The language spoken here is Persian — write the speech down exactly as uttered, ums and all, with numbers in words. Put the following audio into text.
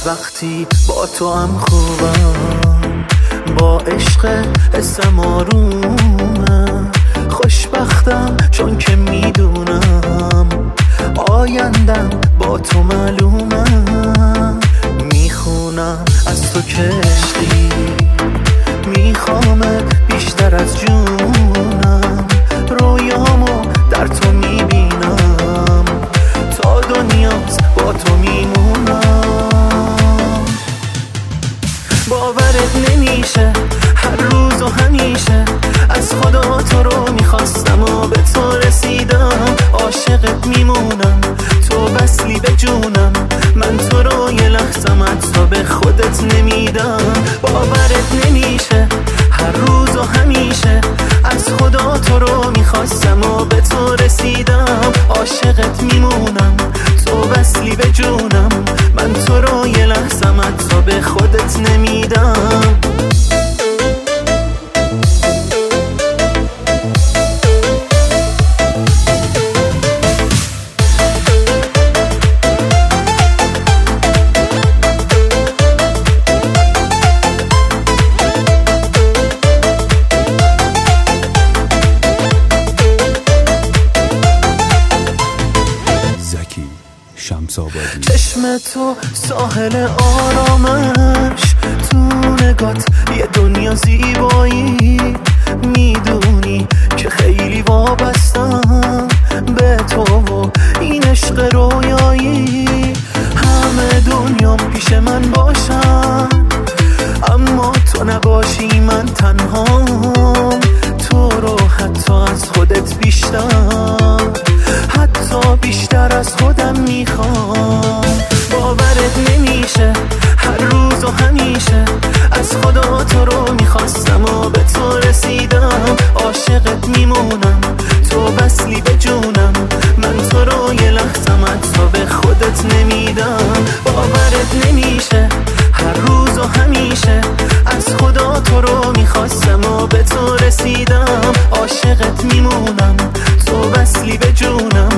وقتی با تو هم خوبم، با عشق حسم آرومم، خوشبختم چون که میدونم آیندم با تو معلومم. میخونم از تو که عشقی، میخوامت بیشتر از جونم، رویامو در تو میبینم، تا دنیاست با تو میمونم. باورت نمیشه هر روز و همیشه از خدا تو رو میخواستم و به تو رسیدم. عاشقت میمونم، تو وصلی به جونم، من تو رو یه لحظم حتی به خودت نمیدم. باورت نمیشه هر روز و همیشه از خدا تو رو میخواستم و به تو رسیدم. عاشقت میمونم، تو وصلی به جونم، من تو رو یه لحظم حتی به خودت نمیدم. چشم تو ساحل آرامش، تو نگات یه دنیا زیبایی، میدونی که خیلی وابستم به تو و این عشق رویایی. همه دنیام پیش من باشن اما تو نباشی من تنهام، تو رو حتی از خودت بیشتر، حتی بیشتر از خودم میخوام. باورت نمیشه هر روز و همیشه از خدا تو رو میخواستم و به تو رسیدم. عاشقت میمونم، تو وصلی به جونم، من تو رو یه لحظم حتی به خودت نمیدم. باورت نمیشه هر روز و همیشه از خدا تو رو میخواستم و به تو رسیدم. عاشقت میمونم، تو وصلی به جونم،